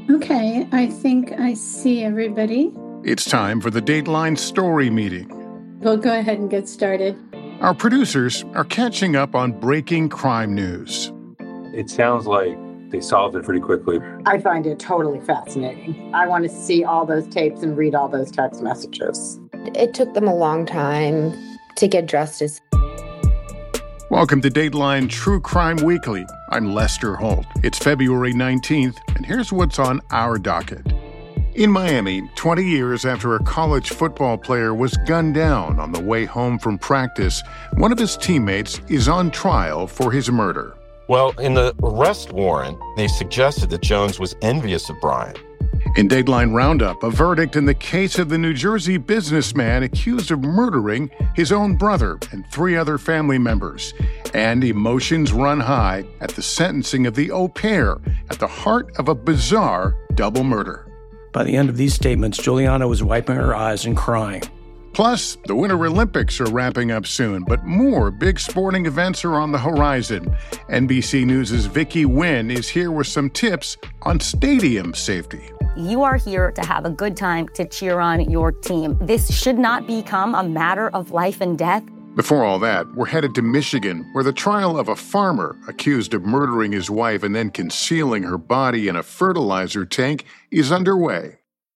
Okay, I think I see everybody. It's time for the Dateline Story Meeting. We'll go ahead and get started. Our producers are catching up on breaking crime news. It sounds like they solved it pretty quickly. I find it totally fascinating. I want to see all those tapes and read all those text messages. It took them a long time to get justice. Welcome to Dateline True Crime Weekly. I'm Lester Holt. It's February 19th, and here's what's on our docket. In Miami, 20 years after a college football player was gunned down on the way home from practice, one of his teammates is on trial for his murder. Well, in the arrest warrant, they suggested that Jones was envious of Bryant. In Dateline Roundup, a verdict in the case of the New Jersey businessman accused of murdering his own brother and 3 other family members. And emotions run high at the sentencing of the au pair at the heart of a bizarre double murder. By the end of these statements, Juliana was wiping her eyes and crying. Plus, the Winter Olympics are wrapping up soon, but more big sporting events are on the horizon. NBC News' Vicky Nguyen is here with some tips on stadium safety. You are here to have a good time, to cheer on your team. This should not become a matter of life and death. Before all that, we're headed to Michigan, where the trial of a farmer accused of murdering his wife and then concealing her body in a fertilizer tank is underway.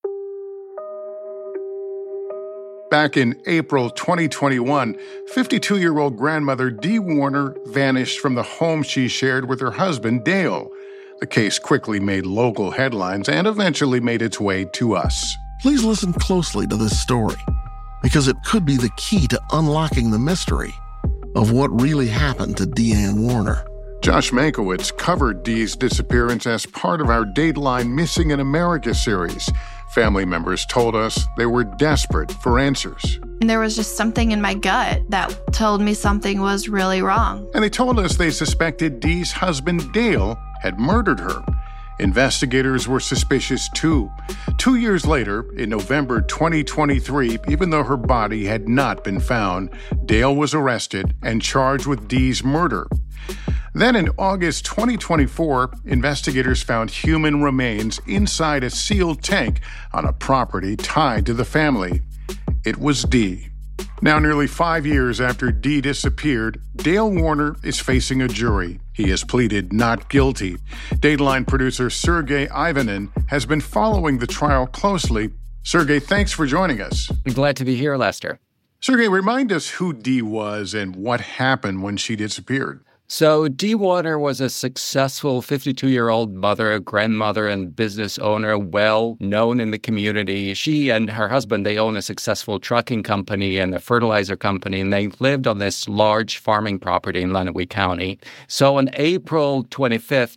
Back in April 2021, 52-year-old grandmother Dee Warner vanished from the home she shared with her husband, Dale. The case quickly made local headlines and eventually made its way to us. Please listen closely to this story, because it could be the key to unlocking the mystery of what really happened to Deanne Warner. Josh Mankiewicz covered Dee's disappearance as part of our Dateline Missing in America series. Family members told us they were desperate for answers. And there was just something in my gut that told me something was really wrong. And they told us they suspected Dee's husband, Dale, had murdered her. Investigators were suspicious too. 2 years later, in November 2023, even though her body had not been found, Dale was arrested and charged with Dee's murder. Then in August 2024, investigators found human remains inside a sealed tank on a property tied to the family. It was Dee. Now, nearly 5 years after Dee disappeared, Dale Warner is facing a jury. He has pleaded not guilty. Dateline producer Sergei Ivanin has been following the trial closely. Sergei, thanks for joining us. I'm glad to be here, Lester. Sergei, remind us who Dee was and what happened when she disappeared. So Dee Warner was a successful 52-year-old mother, grandmother, and business owner, well known in the community. She and her husband, they own a successful trucking company and a fertilizer company, and they lived on this large farming property in Lenawee County. So on April 25th,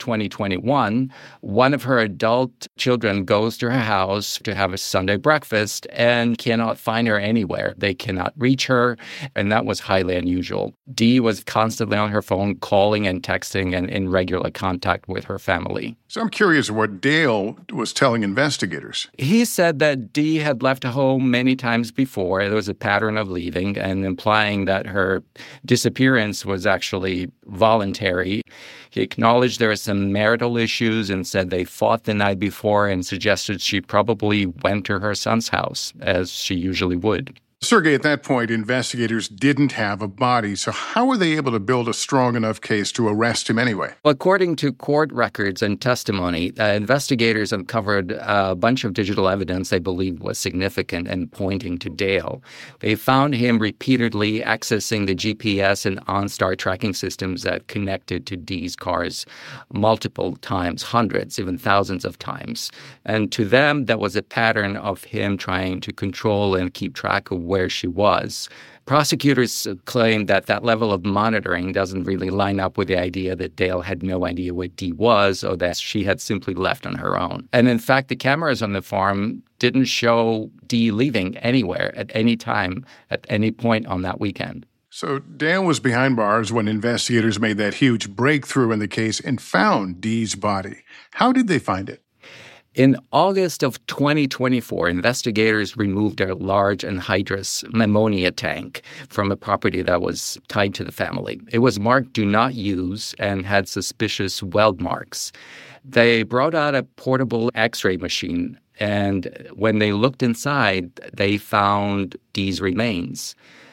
2021, one of her adult children goes to her house to have a Sunday breakfast and cannot find her anywhere. They cannot reach her, and that was highly unusual. Dee was constantly on her phone, calling and texting and in regular contact with her family. So I'm curious what Dale was telling investigators. He said that Dee had left home many times before. There was a pattern of leaving and implying that her disappearance was actually voluntary. He acknowledged there were some marital issues and said they fought the night before and suggested she probably went to her son's house, as she usually would. Sergei, at that point, investigators didn't have a body, so how were they able to build a strong enough case to arrest him anyway? According to court records and testimony, investigators uncovered a bunch of digital evidence they believed was significant and pointing to Dale. They found him repeatedly accessing the GPS and OnStar tracking systems that connected to Dee's cars multiple times, hundreds, even thousands of times. And to them, that was a pattern of him trying to control and keep track of where she was. Prosecutors claim that that level of monitoring doesn't really line up with the idea that Dale had no idea where Dee was or that she had simply left on her own. And in fact, the cameras on the farm didn't show Dee leaving anywhere at any time, at any point on that weekend. So Dale was behind bars when investigators made that huge breakthrough in the case and found Dee's body. How did they find it? In August of 2024, investigators removed a large anhydrous ammonia tank from a property that was tied to the family. It was marked "Do Not Use" and had suspicious weld marks. They brought out a portable X-ray machine, and when they looked inside, they found Dee's remains.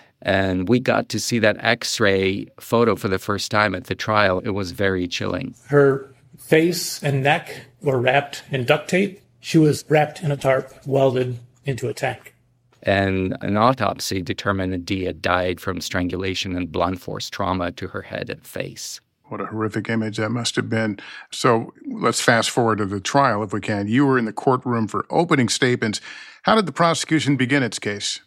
And we got to see that X-ray photo for the first time at the trial. It was very chilling. Her face and neck were wrapped in duct tape. She was wrapped in a tarp, welded into a tank. And an autopsy determined that Dee had died from strangulation and blunt force trauma to her head and face. What a horrific image that must have been. So let's fast forward to the trial if we can. You were in the courtroom for opening statements. How did the prosecution begin its case?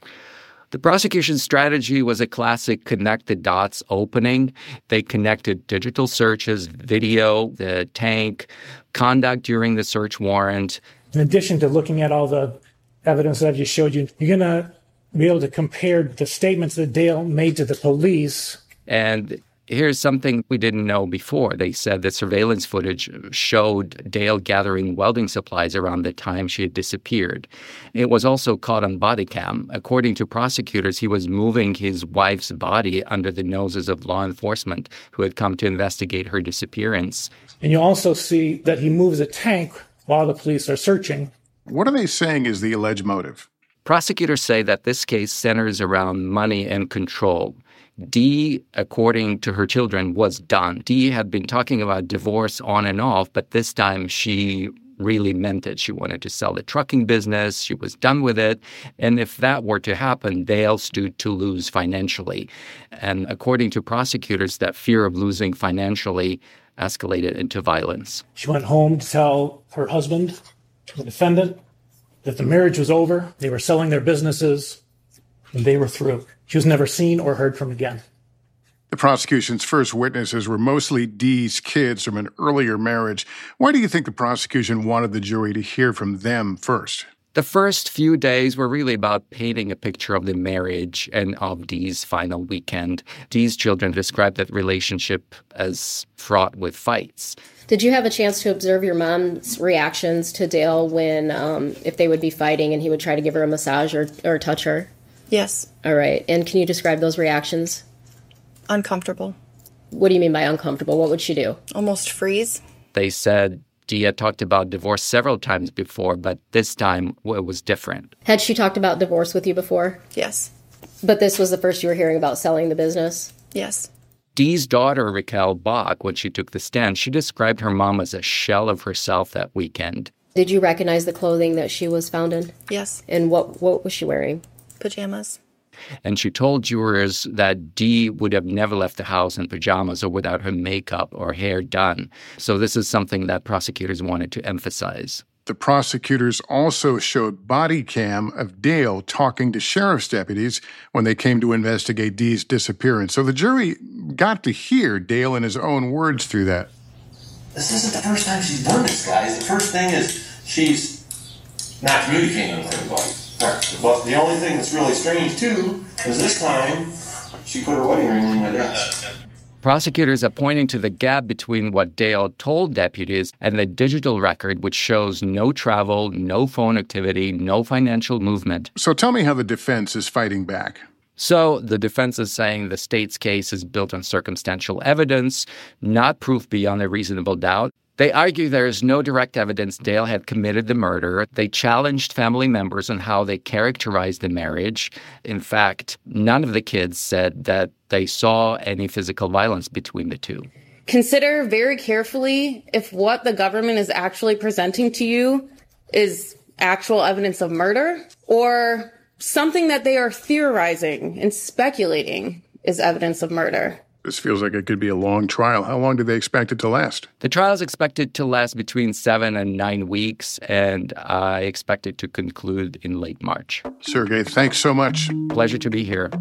The prosecution strategy was a classic connect the dots opening. They connected digital searches, video, the tank, conduct during the search warrant. In addition to looking at all the evidence that I just showed you, you're going to be able to compare the statements that Dale made to the police. And here's something we didn't know before. They said that surveillance footage showed Dale gathering welding supplies around the time she had disappeared. It was also caught on body cam. According to prosecutors, he was moving his wife's body under the noses of law enforcement who had come to investigate her disappearance. And you also see that he moves a tank while the police are searching. What are they saying is the alleged motive? Prosecutors say that this case centers around money and control. Dee, according to her children, was done. Dee had been talking about divorce on and off, but this time she really meant it. She wanted to sell the trucking business. She was done with it. And if that were to happen, Dale stood to lose financially. And according to prosecutors, that fear of losing financially escalated into violence. She went home to tell her husband, the defendant, that the marriage was over, they were selling their businesses, and they were through. She was never seen or heard from again. The prosecution's first witnesses were mostly Dee's kids from an earlier marriage. Why do you think the prosecution wanted the jury to hear from them first? The first few days were really about painting a picture of the marriage and of Dee's final weekend. Dee's children described that relationship as fraught with fights. Did you have a chance to observe your mom's reactions to Dale when, if they would be fighting and he would try to give her a massage or touch her? Yes. All right. And can you describe those reactions? Uncomfortable. What do you mean by uncomfortable? What would she do? Almost freeze. They said Dee had talked about divorce several times before, but this time it was different. Had she talked about divorce with you before? Yes. But this was the first you were hearing about selling the business? Yes. Dee's daughter, Raquel Bach, when she took the stand, she described her mom as a shell of herself that weekend. Did you recognize the clothing that she was found in? Yes. And what was she wearing? Pajamas. And she told jurors that Dee would have never left the house in pajamas or without her makeup or hair done. So this is something that prosecutors wanted to emphasize. The prosecutors also showed body cam of Dale talking to sheriff's deputies when they came to investigate Dee's disappearance. So the jury got to hear Dale in his own words through that. This isn't the first time she's done this, guys. The first thing is she's not communicating with anybody. But the only thing that's really strange, too, is this time she put her wedding ring in my dress. Prosecutors are pointing to the gap between what Dale told deputies and the digital record, which shows no travel, no phone activity, no financial movement. So tell me how the defense is fighting back. So the defense is saying the state's case is built on circumstantial evidence, not proof beyond a reasonable doubt. They argue there is no direct evidence Dale had committed the murder. They challenged family members on how they characterized the marriage. In fact, none of the kids said that they saw any physical violence between the two. Consider very carefully if what the government is actually presenting to you is actual evidence of murder or something that they are theorizing and speculating is evidence of murder. This feels like it could be a long trial. How long do they expect it to last? The trial is expected to last between 7 and 9 weeks, and I expect it to conclude in late March. Sergey, thanks so much. Pleasure to be here.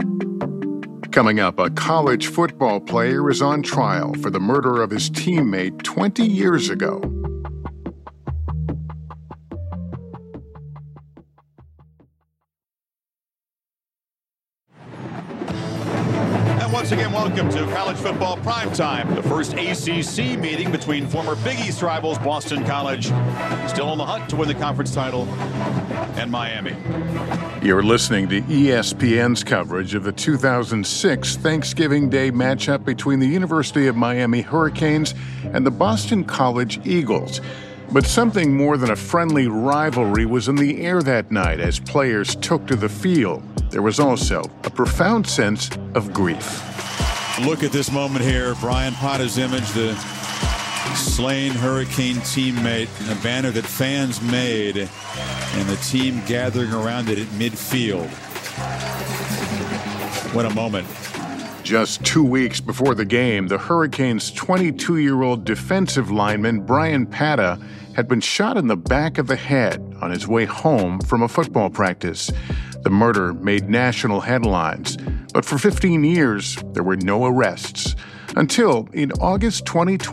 Coming up, a college football player is on trial for the murder of his teammate 20 years ago. Once again, welcome to College Football Primetime, the first ACC meeting between former Big East rivals Boston College, still on the hunt to win the conference title, and Miami. You're listening to ESPN's coverage of the 2006 Thanksgiving Day matchup between the University of Miami Hurricanes and the Boston College Eagles. But something more than a friendly rivalry was in the air that night as players took to the field. There was also a profound sense of grief. Look at this moment here. Brian Pada's image, the slain Hurricane teammate, a banner that fans made, and the team gathering around it at midfield. What a moment. Just 2 weeks before the game, the Hurricanes' 22-year-old defensive lineman Brian Pada had been shot in the back of the head on his way home from a football practice. The murder made national headlines, but for 15 years, there were no arrests. Until, in August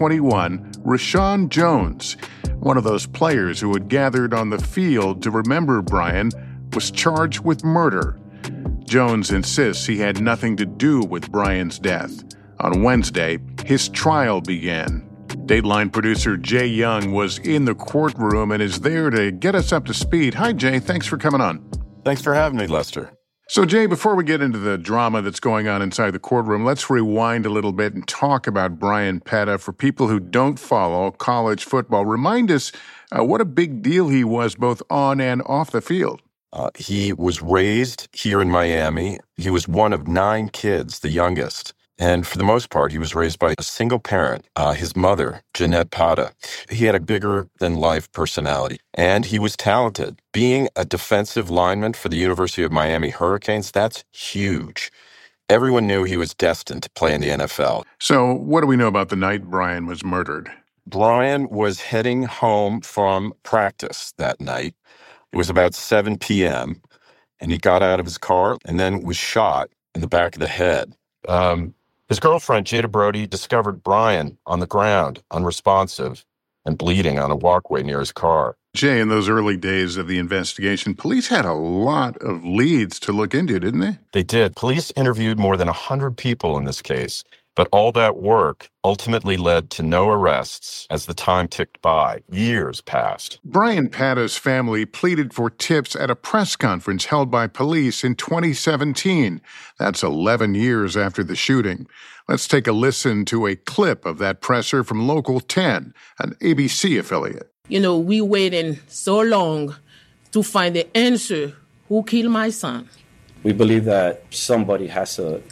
2021, Rashawn Jones, one of those players who had gathered on the field to remember Brian, was charged with murder. Jones insists he had nothing to do with Brian's death. On Wednesday, his trial began. Dateline producer Jay Young was in the courtroom and is there to get us up to speed. Hi, Jay. Thanks for coming on. Thanks for having me, Lester. So, Jay, before we get into the drama that's going on inside the courtroom, let's rewind a little bit and talk about Brian Pada. For people who don't follow college football, remind us what a big deal he was both on and off the field. He was raised here in Miami. He was one of 9 kids, the youngest. And for the most part, he was raised by a single parent, his mother, Jeanette Pada. He had a bigger-than-life personality, and he was talented. Being a defensive lineman for the University of Miami Hurricanes, that's huge. Everyone knew he was destined to play in the NFL. So what do we know about the night Brian was murdered? Brian was heading home from practice that night. It was about 7 p.m., and he got out of his car and then was shot in the back of the head. His girlfriend, Jada Brody, discovered Brian on the ground, unresponsive and bleeding on a walkway near his car. Jay, in those early days of the investigation, police had a lot of leads to look into, didn't they? They did. Police interviewed more than 100 people in this case, but all that work ultimately led to no arrests as the time ticked by. Years passed. Brian Pada's family pleaded for tips at a press conference held by police in 2017. That's 11 years after the shooting. Let's take a listen to a clip of that presser from Local 10, an ABC affiliate. You know, we waiting so long to find the answer who killed my son. We believe that somebody has to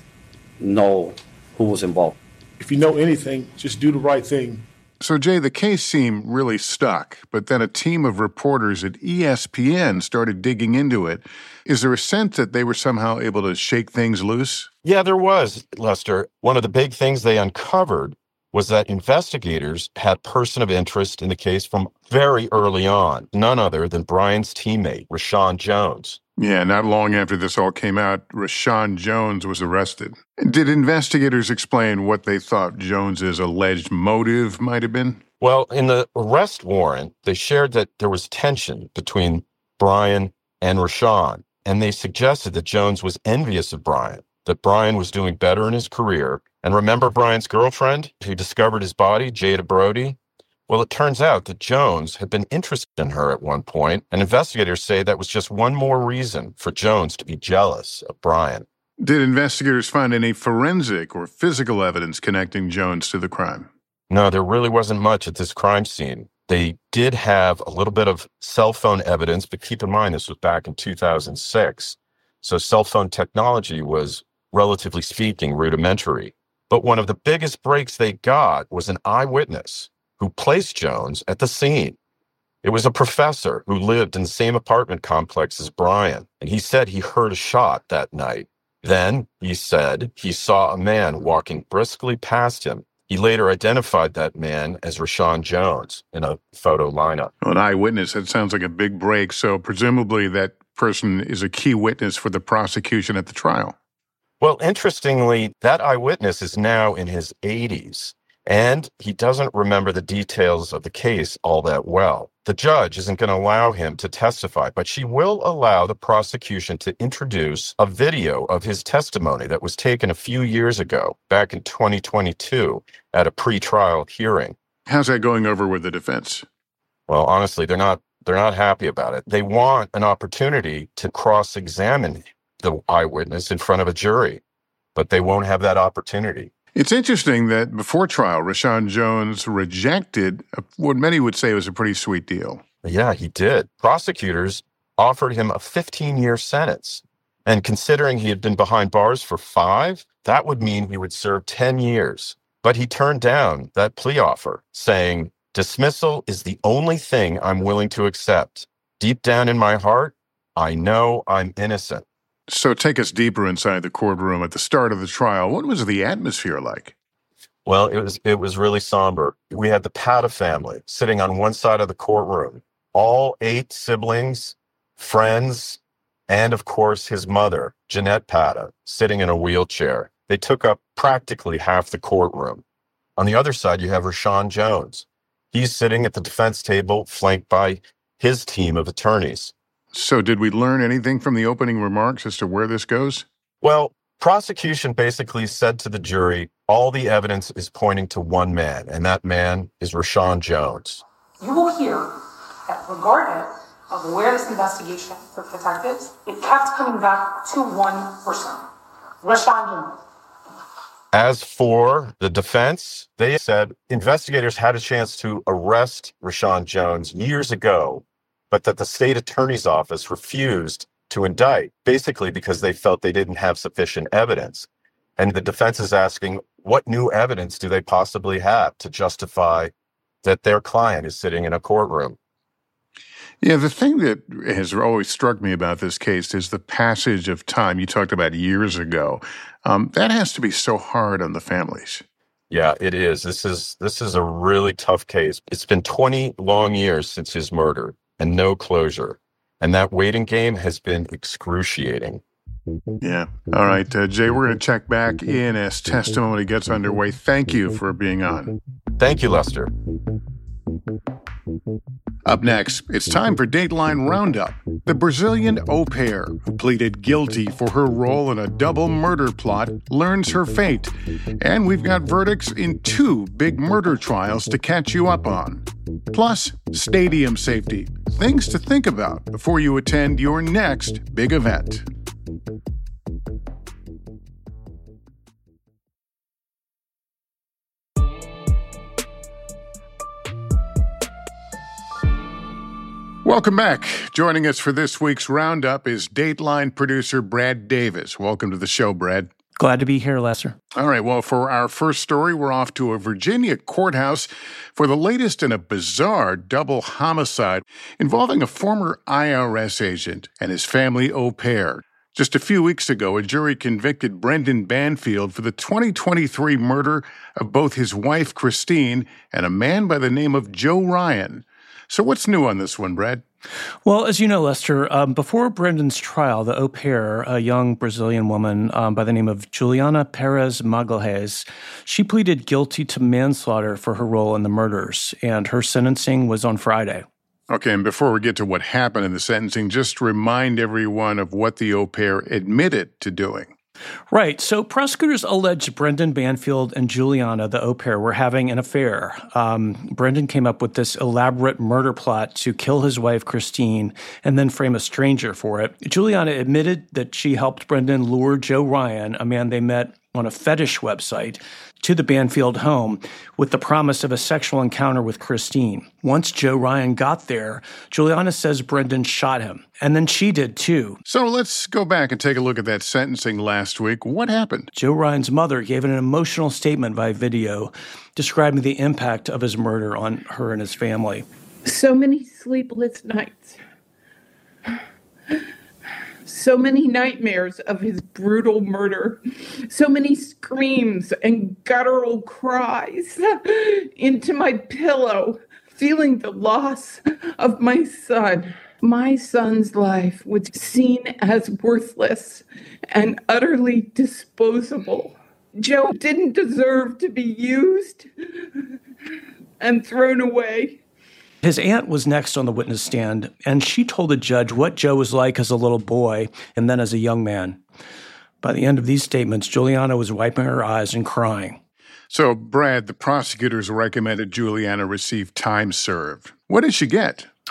know who was involved. If you know anything, just do the right thing. So, Jay, the case seemed really stuck, but then a team of reporters at ESPN started digging into it. Is there a sense that they were somehow able to shake things loose? Yeah, there was, Lester. One of the big things they uncovered was that investigators had person of interest in the case from very early on, none other than Brian's teammate, Rashawn Jones. Yeah, not long after this all came out, Rashawn Jones was arrested. Did investigators explain what they thought Jones's alleged motive might have been? Well, in the arrest warrant, they shared that there was tension between Brian and Rashawn, and they suggested that Jones was envious of Brian, that Brian was doing better in his career. And remember Brian's girlfriend who discovered his body, Jada Brody? Well, it turns out that Jones had been interested in her at one point, and investigators say that was just one more reason for Jones to be jealous of Brian. Did investigators find any forensic or physical evidence connecting Jones to the crime? No, there really wasn't much at this crime scene. They did have a little bit of cell phone evidence, but keep in mind this was back in 2006. So cell phone technology was, relatively speaking, rudimentary. But one of the biggest breaks they got was an eyewitness who placed Jones at the scene. It was a professor who lived in the same apartment complex as Brian, and he said he heard a shot that night. Then, he said, he saw a man walking briskly past him. He later identified that man as Rashawn Jones in a photo lineup. Well, an eyewitness, that sounds like a big break, so presumably that person is a key witness for the prosecution at the trial. Well, interestingly, that eyewitness is now in his 80s. And he doesn't remember the details of the case all that well. The judge isn't going to allow him to testify, but she will allow the prosecution to introduce a video of his testimony that was taken a few years ago, back in 2022, at a pretrial hearing. How's that going over with the defense? Well, honestly, they're not They're not happy about it. They want an opportunity to cross-examine the eyewitness in front of a jury, but they won't have that opportunity. It's interesting that before trial, Rashawn Jones rejected what many would say was a pretty sweet deal. Yeah, he did. Prosecutors offered him a 15-year sentence. And considering he had been behind bars for 5, that would mean he would serve 10 years. But he turned down that plea offer, saying, "Dismissal is the only thing I'm willing to accept. Deep down in my heart, I know I'm innocent." So take us deeper inside the courtroom at the start of the trial. What was the atmosphere like? Well, it was really somber. We had the Pata family sitting on one side of the courtroom, all 8 siblings, friends, and of course his mother, Jeanette Pata, sitting in a wheelchair. They took up practically half the courtroom. On the other side, you have Rashawn Jones. He's sitting at the defense table, flanked by his team of attorneys. So did we learn anything from the opening remarks as to where this goes? Well, prosecution basically said to the jury, all the evidence is pointing to one man, and that man is Rashawn Jones. You will hear that regardless of where this investigation took detectives, it kept coming back to one person, Rashawn Jones. As for the defense, they said investigators had a chance to arrest Rashawn Jones years ago, but that the state attorney's office refused to indict, basically because they felt they didn't have sufficient evidence. And the defense is asking, what new evidence do they possibly have to justify that their client is sitting in a courtroom? Yeah, the thing that has always struck me about this case is the passage of time. You talked about years ago. That has to be so hard on the families. Yeah, it is. This is a really tough case. It's been 20 long years since his murder and no closure. And that waiting game has been excruciating. Yeah. All right, Jay, we're going to check back in as testimony gets underway. Thank you for being on. Thank you, Lester. Up next, it's time for Dateline Roundup. The Brazilian au pair who pleaded guilty for her role in a double murder plot learns her fate. And we've got verdicts in 2 big murder trials to catch you up on. Plus, stadium safety. Things to think about before you attend your next big event. Welcome back. Joining us for this week's Roundup is Dateline producer Brad Davis. Welcome to the show, Brad. Glad to be here, Lester. All right, well, for our first story, we're off to a Virginia courthouse for the latest in a bizarre double homicide involving a former IRS agent and his family au pair. Just a few weeks ago, a jury convicted Brendan Banfield for the 2023 murder of both his wife, Christine, and a man by the name of Joe Ryan. So what's new on this one, Brad? Well, as you know, Lester, before Brendan's trial, the au pair, a young Brazilian woman by the name of Juliana Perez Magalhães, she pleaded guilty to manslaughter for her role in the murders, and her sentencing was on Friday. Okay, and before we get to what happened in the sentencing, just remind everyone of what the au pair admitted to doing. Right. So prosecutors alleged Brendan Banfield and Juliana, the au pair, were having an affair. Brendan came up with this elaborate murder plot to kill his wife, Christine, and then frame a stranger for it. Juliana admitted that she helped Brendan lure Joe Ryan, a man they met on a fetish website, to the Banfield home with the promise of a sexual encounter with Christine. Once Joe Ryan got there, Juliana says Brendan shot him, and then she did too. So let's go back and take a look at that sentencing last week. What happened? Joe Ryan's mother gave an emotional statement by video describing the impact of his murder on her and his family. So many sleepless nights. So many nightmares of his brutal murder. So many screams and guttural cries into my pillow, feeling the loss of my son. My son's life was seen as worthless and utterly disposable. Joe didn't deserve to be used and thrown away. His aunt was next on the witness stand, and she told the judge what Joe was like as a little boy and then as a young man. By the end of these statements, Juliana was wiping her eyes and crying. So, Brad, the prosecutors recommended Juliana receive time served. What did she get?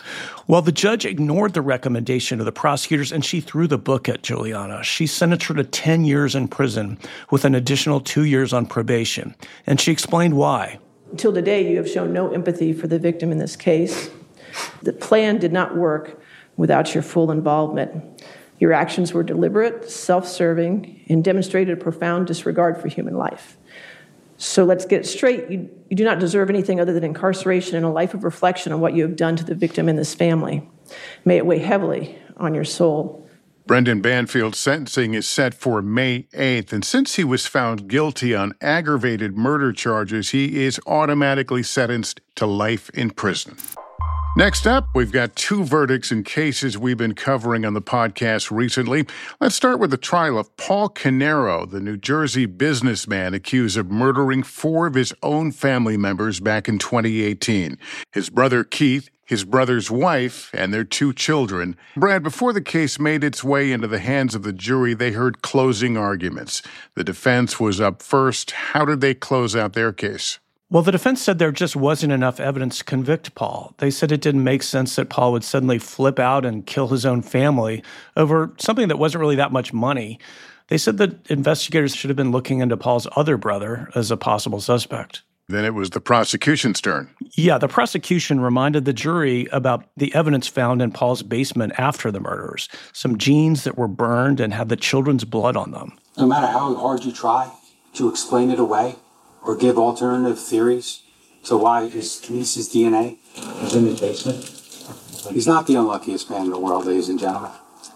Well, the judge ignored the recommendation of the prosecutors, and she threw the book at Juliana. She sentenced her to 10 years in prison with an additional 2 years on probation. And she explained why. Until today, you have shown no empathy for the victim in this case. The plan did not work without your full involvement. Your actions were deliberate, self-serving, and demonstrated a profound disregard for human life. So let's get it straight. You do not deserve anything other than incarceration and a life of reflection on what you have done to the victim and this family. May it weigh heavily on your soul. Brendan Banfield's sentencing is set for May 8th, and since he was found guilty on aggravated murder charges, he is automatically sentenced to life in prison. Next up, we've got 2 verdicts in cases we've been covering on the podcast recently. Let's start with the trial of Paul Canero, the New Jersey businessman accused of murdering 4 of his own family members back in 2018. His brother Keith, his brother's wife, and their 2 children. Brad, before the case made its way into the hands of the jury, they heard closing arguments. The defense was up first. How did they close out their case? Well, the defense said there just wasn't enough evidence to convict Paul. They said it didn't make sense that Paul would suddenly flip out and kill his own family over something that wasn't really that much money. They said that investigators should have been looking into Paul's other brother as a possible suspect. Then it was the prosecution's turn. Yeah, the prosecution reminded the jury about the evidence found in Paul's basement after the murders. Some jeans that were burned and had the children's blood on them. No matter how hard you try to explain it away or give alternative theories to why his niece's DNA was in his basement, he's not the unluckiest man in the world, ladies and gentlemen.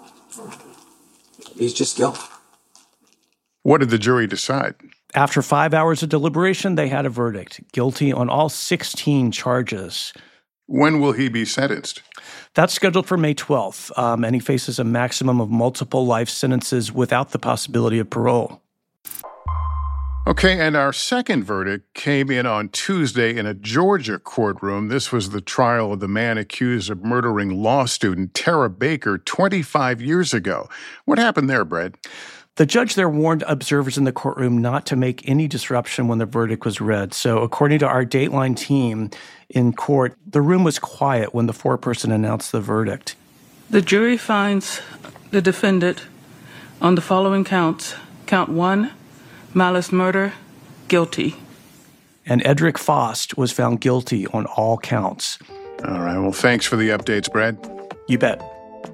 He's just guilty. What did the jury decide? After 5 hours of deliberation, they had a verdict, guilty on all 16 charges. When will he be sentenced? That's scheduled for May 12th, and he faces a maximum of multiple life sentences without the possibility of parole. Okay, and our second verdict came in on Tuesday in a Georgia courtroom. This was the trial of the man accused of murdering law student Tara Baker 25 years ago. What happened there, Brad? The judge there warned observers in the courtroom not to make any disruption when the verdict was read. So according to our Dateline team in court, the room was quiet when the foreperson announced the verdict. The jury finds the defendant on the following counts. Count 1, malice murder, guilty. And Edric Fost was found guilty on all counts. All right, well, thanks for the updates, Brad. You bet.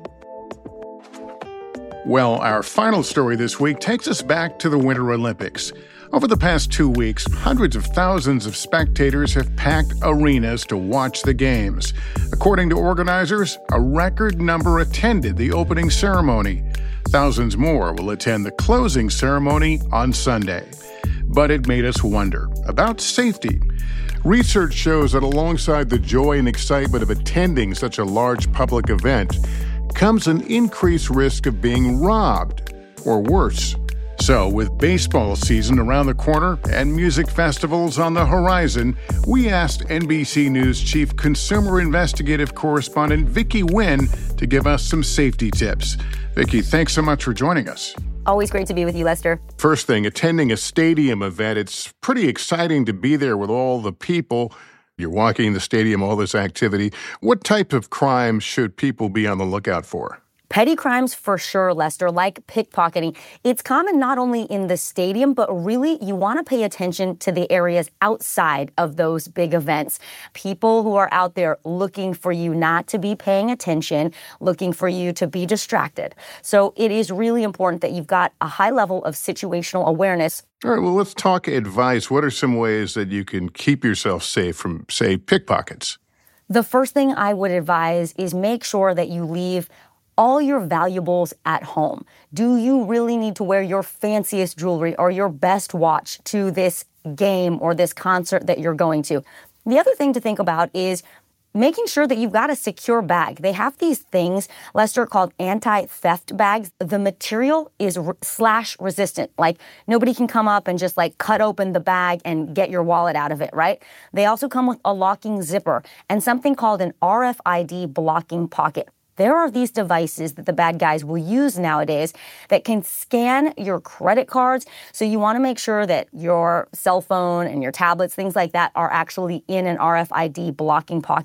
Well, our final story this week takes us back to the Winter Olympics. Over the past 2 weeks, hundreds of thousands of spectators have packed arenas to watch the games. According to organizers, a record number attended the opening ceremony. Thousands more will attend the closing ceremony on Sunday. But it made us wonder about safety. Research shows that alongside the joy and excitement of attending such a large public event comes an increased risk of being robbed, or worse. So, with baseball season around the corner and music festivals on the horizon, we asked NBC News Chief Consumer Investigative Correspondent Vicki Nguyen to give us some safety tips. Vicki, thanks so much for joining us. Always great to be with you, Lester. First thing, attending a stadium event, it's pretty exciting to be there with all the people. You're walking the stadium, all this activity. What type of crimes should people be on the lookout for? Petty crimes for sure, Lester, like pickpocketing. It's common not only in the stadium, but really you want to pay attention to the areas outside of those big events. People who are out there looking for you not to be paying attention, looking for you to be distracted. So it is really important that you've got a high level of situational awareness. All right, well, let's talk advice. What are some ways that you can keep yourself safe from, say, pickpockets? The first thing I would advise is make sure that you leave all your valuables at home. Do you really need to wear your fanciest jewelry or your best watch to this game or this concert that you're going to? The other thing to think about is making sure that you've got a secure bag. They have these things, Lester, called anti-theft bags. The material is slash resistant. Like nobody can come up and just like cut open the bag and get your wallet out of it, right? They also come with a locking zipper and something called an RFID blocking pocket. There are these devices that the bad guys will use nowadays that can scan your credit cards. So you want to make sure that your cell phone and your tablets, things like that, are actually in an RFID blocking pocket.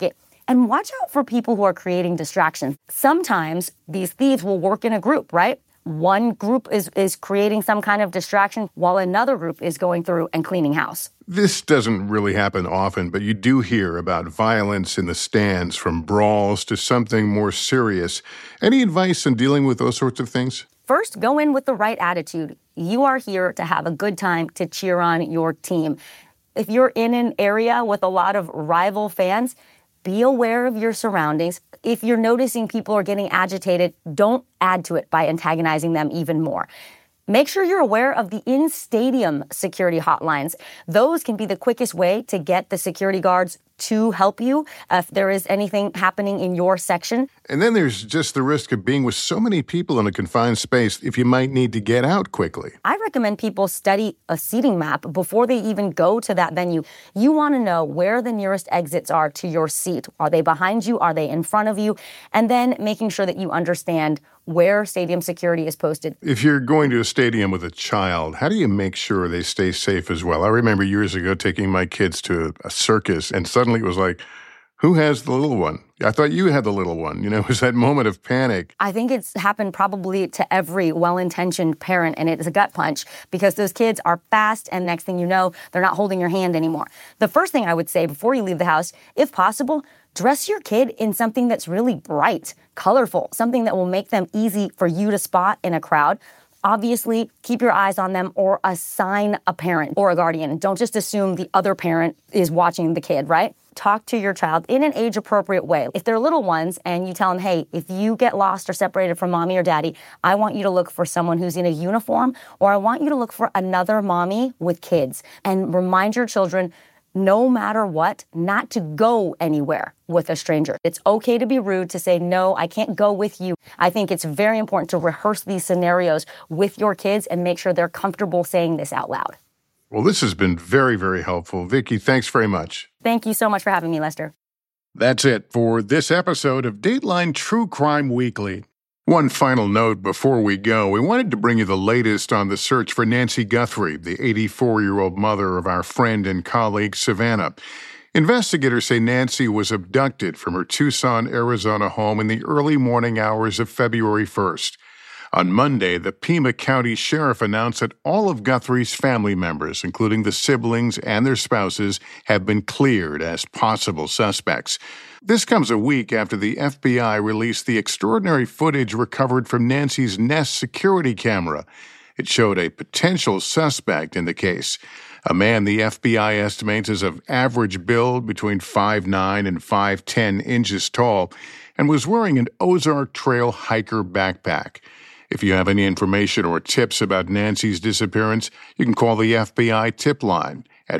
And watch out for people who are creating distractions. Sometimes these thieves will work in a group, right? One group is creating some kind of distraction while another group is going through and cleaning house. This doesn't really happen often, but you do hear about violence in the stands, from brawls to something more serious. Any advice on dealing with those sorts of things? First, go in with the right attitude. You are here to have a good time, to cheer on your team. If you're in an area with a lot of rival fans, be aware of your surroundings. If you're noticing people are getting agitated, don't add to it by antagonizing them even more. Make sure you're aware of the in-stadium security hotlines. Those can be the quickest way to get the security guards to help you if there is anything happening in your section. And then there's just the risk of being with so many people in a confined space if you might need to get out quickly. I recommend people study a seating map before they even go to that venue. You want to know where the nearest exits are to your seat. Are they behind you? Are they in front of you? And then making sure that you understand where stadium security is posted. If you're going to a stadium with a child, how do you make sure they stay safe as well? I remember years ago taking my kids to a circus, and suddenly it was like, who has the little one? I thought you had the little one. It was that moment of panic. I think it's happened probably to every well-intentioned parent, and it's a gut punch because those kids are fast, and next thing you know, they're not holding your hand anymore. The first thing I would say before you leave the house, if possible, dress your kid in something that's really bright, colorful, something that will make them easy for you to spot in a crowd. Obviously, keep your eyes on them or assign a parent or a guardian. Don't just assume the other parent is watching the kid, right? Talk to your child in an age-appropriate way. If they're little ones and you tell them, hey, if you get lost or separated from mommy or daddy, I want you to look for someone who's in a uniform, or I want you to look for another mommy with kids. And remind your children, no matter what, not to go anywhere with a stranger. It's okay to be rude, to say, no, I can't go with you. I think it's very important to rehearse these scenarios with your kids and make sure they're comfortable saying this out loud. Well, this has been very, very helpful. Vicki, thanks very much. Thank you so much for having me, Lester. That's it for this episode of Dateline True Crime Weekly. One final note before we go. We wanted to bring you the latest on the search for Nancy Guthrie, the 84-year-old mother of our friend and colleague Savannah. Investigators say Nancy was abducted from her Tucson, Arizona home in the early morning hours of February 1st. On Monday, the Pima County Sheriff announced that all of Guthrie's family members, including the siblings and their spouses, have been cleared as possible suspects. This comes a week after the FBI released the extraordinary footage recovered from Nancy's Nest security camera. It showed a potential suspect in the case, a man the FBI estimates is of average build, between 5'9" and 5'10" inches tall, and was wearing an Ozark Trail hiker backpack. If you have any information or tips about Nancy's disappearance, you can call the FBI tip line at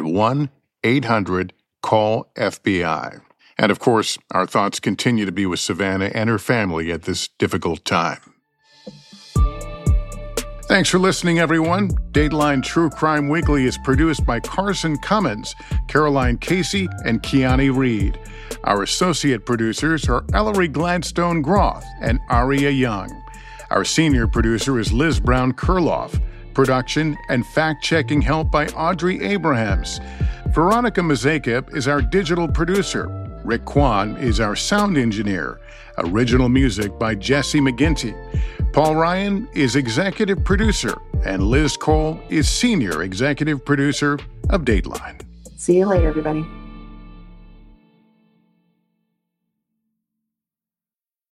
1-800-CALL-FBI. And of course, our thoughts continue to be with Savannah and her family at this difficult time. Thanks for listening, everyone. Dateline True Crime Weekly is produced by Carson Cummins, Caroline Casey, and Kiani Reed. Our associate producers are Ellery Gladstone Groth and Aria Young. Our senior producer is Liz Brown-Kurloff. Production and fact-checking help by Audrey Abrahams. Veronica Mazeka is our digital producer. Rick Kwan is our sound engineer. Original music by Jesse McGinty. Paul Ryan is executive producer, and Liz Cole is senior executive producer of Dateline. See you later, everybody.